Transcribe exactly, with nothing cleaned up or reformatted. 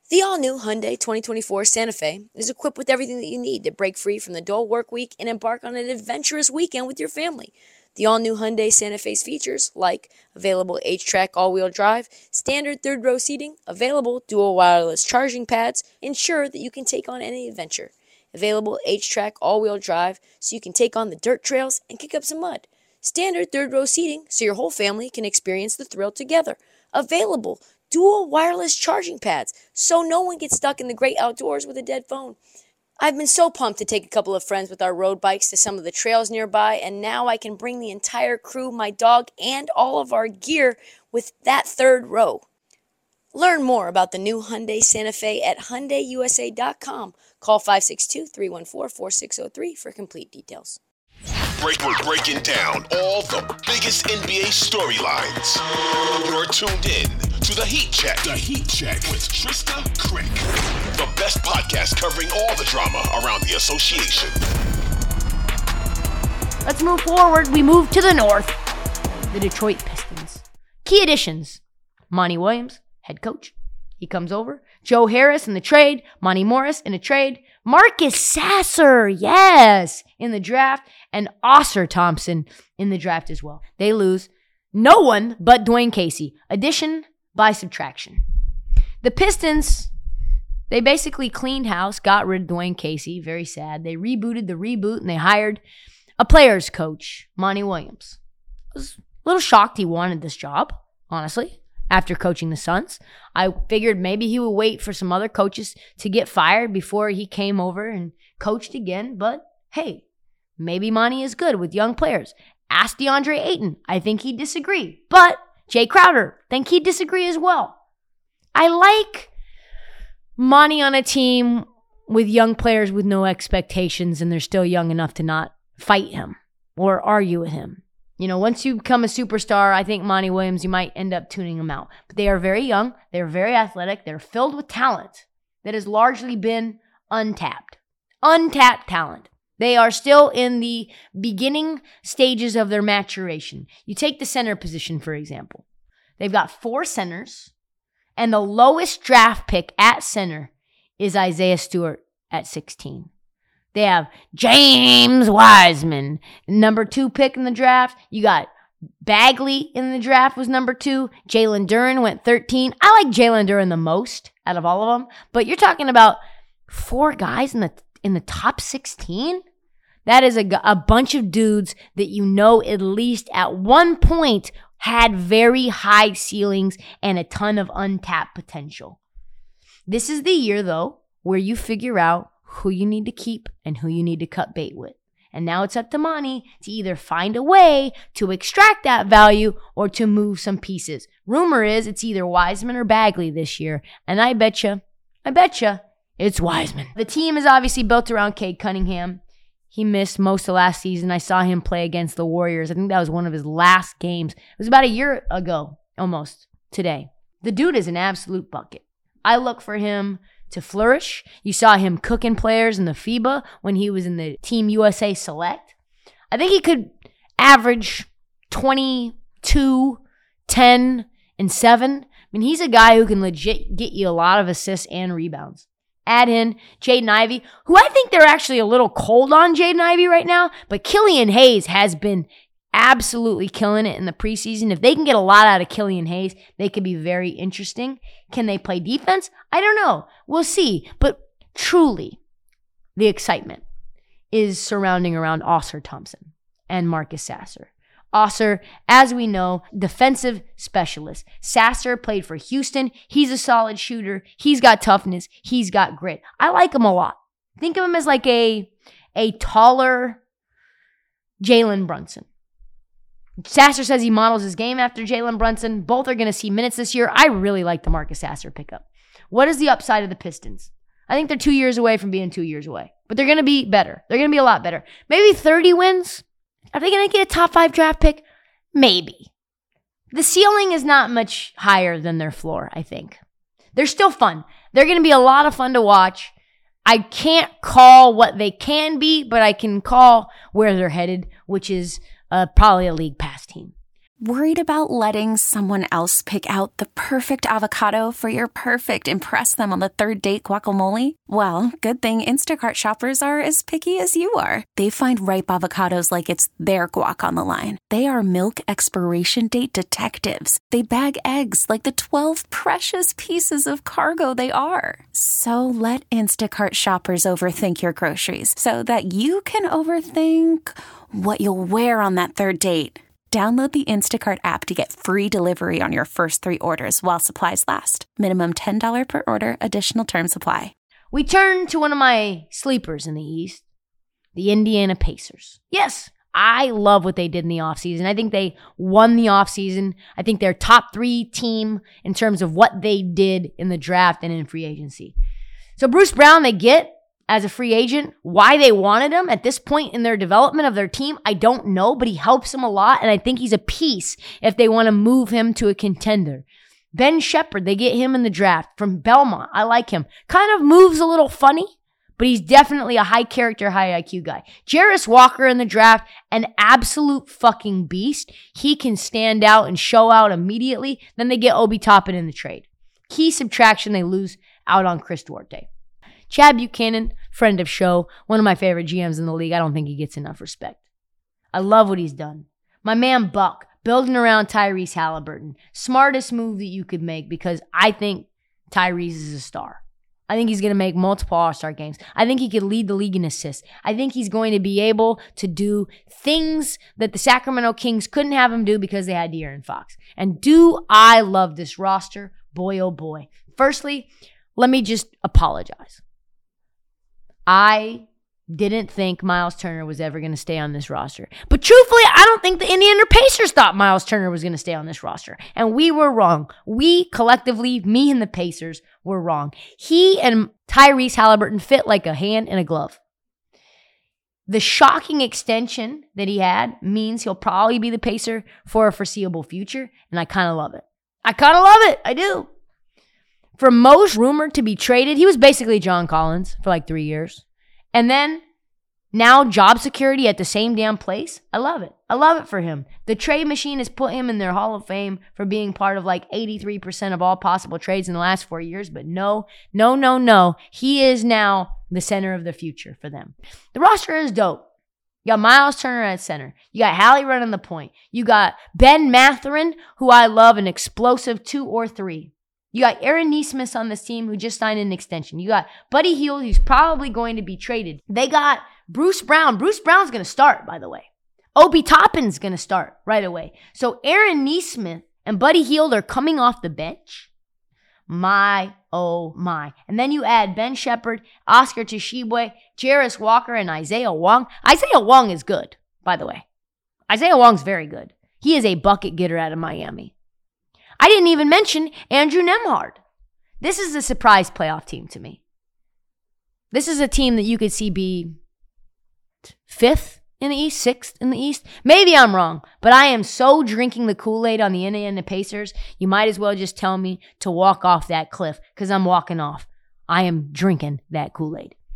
The all-new Hyundai twenty twenty-four Santa Fe is equipped with everything that you need to break free from the dull work week and embark on an adventurous weekend with your family. The all-new Hyundai Santa Fe's features, like available H-Track all-wheel drive, standard third-row seating, available dual wireless charging pads, ensure that you can take on any adventure. Available H-Track all-wheel drive so you can take on the dirt trails and kick up some mud. Standard third-row seating so your whole family can experience the thrill together. Available dual wireless charging pads so no one gets stuck in the great outdoors with a dead phone. I've been so pumped to take a couple of friends with our road bikes to some of the trails nearby, and now I can bring the entire crew, my dog, and all of our gear with that third row. Learn more about the new Hyundai Santa Fe at Hyundai U S A dot com. Call five six two, three one four, four six zero three for complete details. Break, we're breaking down all the biggest N B A storylines. You're tuned in to The Heat Check. The Heat Check with Trista Crick. The best podcast covering all the drama around the association. Let's move forward. We move to the north. The Detroit Pistons. Key additions. Monty Williams, head coach. He comes over. Joe Harris in the trade. Monty Morris in the trade. Marcus Sasser, yes, in the draft. And Ausar Thompson in the draft as well. They lose no one but Dwayne Casey. Addition by subtraction. The Pistons, they basically cleaned house, got rid of Dwayne Casey. Very sad. They rebooted the reboot and they hired a players coach, Monty Williams. I was a little shocked he wanted this job, honestly, after coaching the Suns. I figured maybe he would wait for some other coaches to get fired before he came over and coached again. But hey, maybe Monty is good with young players. Ask DeAndre Ayton. I think he'd disagree. But Jay Crowder, think he'd disagree as well. I like Monty on a team with young players with no expectations and they're still young enough to not fight him or argue with him. You know, once you become a superstar, I think Monty Williams, you might end up tuning him out. But they are very young. They're very athletic. They're filled with talent that has largely been untapped. Untapped talent. They are still in the beginning stages of their maturation. You take the center position, for example. They've got four centers, and the lowest draft pick at center is Isaiah Stewart at sixteen. They have James Wiseman, number two pick in the draft. You got Bagley in the draft was number two. Jalen Duren went thirteen. I like Jalen Duren the most out of all of them, but you're talking about four guys in the in the top sixteen? That is a, a bunch of dudes that you know at least at one point had very high ceilings and a ton of untapped potential. This is the year, though, where you figure out who you need to keep and who you need to cut bait with. And now it's up to Monty to either find a way to extract that value or to move some pieces. Rumor is it's either Wiseman or Bagley this year. And I betcha, I betcha it's Wiseman. The team is obviously built around Cade Cunningham. He missed most of last season. I saw him play against the Warriors. I think that was one of his last games. It was about a year ago, almost, today. The dude is an absolute bucket. I look for him to flourish. You saw him cooking players in the FIBA when he was in the Team U S A Select. I think he could average twenty-two, ten, and seven. I mean, he's a guy who can legit get you a lot of assists and rebounds. Add in Jaden Ivey, who I think they're actually a little cold on Jaden Ivey right now, but Killian Hayes has been absolutely killing it in the preseason. If they can get a lot out of Killian Hayes, they could be very interesting. Can they play defense? I don't know. We'll see. But truly, the excitement is surrounding around Ausar Thompson and Marcus Sasser. Ausar, as we know, defensive specialist. Sasser played for Houston. He's a solid shooter. He's got toughness. He's got grit. I like him a lot. Think of him as like a, a taller Jalen Brunson. Sasser says he models his game after Jalen Brunson. Both are going to see minutes this year. I really like the Marcus Sasser pickup. What is the upside of the Pistons? I think they're two years away from being two years away. But they're going to be better. They're going to be a lot better. Maybe thirty wins. Are they going to get a top five draft pick? Maybe. The ceiling is not much higher than their floor, I think. They're still fun. They're going to be a lot of fun to watch. I can't call what they can be, but I can call where they're headed, which is uh, probably a league pass team. Worried about letting someone else pick out the perfect avocado for your perfect impress them on the third date guacamole? Well, good thing Instacart shoppers are as picky as you are. They find ripe avocados like it's their guac on the line. They are milk expiration date detectives. They bag eggs like the twelve precious pieces of cargo they are. So let Instacart shoppers overthink your groceries so that you can overthink what you'll wear on that third date. Download the Instacart app to get free delivery on your first three orders while supplies last. Minimum ten dollars per order. Additional terms apply. We turn to one of my sleepers in the East, the Indiana Pacers. Yes, I love what they did in the offseason. I think they won the offseason. I think they're top three team in terms of what they did in the draft and in free agency. So Bruce Brown, they get as a free agent. Why they wanted him at this point in their development of their team, I don't know, but he helps them a lot, and I think he's a piece if they want to move him to a contender. Ben Shepherd, they get him in the draft from Belmont. I like him. Kind of moves a little funny, but he's definitely a high character, high I Q guy. Jarris Walker in the draft, an absolute fucking beast. He can stand out and show out immediately. Then they get Obi Toppin in the trade. Key subtraction, they lose out on Chris Duarte. Chad Buchanan, friend of show, one of my favorite G Ms in the league. I don't think he gets enough respect. I love what he's done. My man Buck, building around Tyrese Halliburton. Smartest move that you could make because I think Tyrese is a star. I think he's going to make multiple All-Star games. I think he could lead the league in assists. I think he's going to be able to do things that the Sacramento Kings couldn't have him do because they had De'Aaron Fox. And do I love this roster? Boy, oh boy. Firstly, let me just apologize. I didn't think Miles Turner was ever going to stay on this roster. But truthfully, I don't think the Indiana Pacers thought Miles Turner was going to stay on this roster. And we were wrong. We collectively, me and the Pacers, were wrong. He and Tyrese Halliburton fit like a hand in a glove. The shocking extension that he had means he'll probably be the Pacer for a foreseeable future. And I kind of love it. I kind of love it. I do. For most rumored to be traded, he was basically John Collins for like three years. And then now job security at the same damn place. I love it. I love it for him. The trade machine has put him in their Hall of Fame for being part of like eighty-three percent of all possible trades in the last four years. But no, no, no, no. He is now the center of the future for them. The roster is dope. You got Miles Turner at center. You got Hallie running the point. You got Ben Mathurin, who I love, an explosive two or three. You got Aaron Nesmith on this team who just signed an extension. You got Buddy Hield, who's probably going to be traded. They got Bruce Brown. Bruce Brown's going to start, by the way. Obi Toppin's going to start right away. So Aaron Nesmith and Buddy Hield are coming off the bench. My, oh my. And then you add Ben Shepherd, Oscar Tshiebwe, Jarris Walker, and Isaiah Wong. Isaiah Wong is good, by the way. Isaiah Wong's very good. He is a bucket getter out of Miami. I didn't even mention Andrew Nembhard. This is a surprise playoff team to me. This is a team that you could see be fifth in the East, sixth in the East. Maybe I'm wrong, but I am so drinking the Kool-Aid on the Indiana Pacers, you might as well just tell me to walk off that cliff because I'm walking off. I am drinking that Kool-Aid.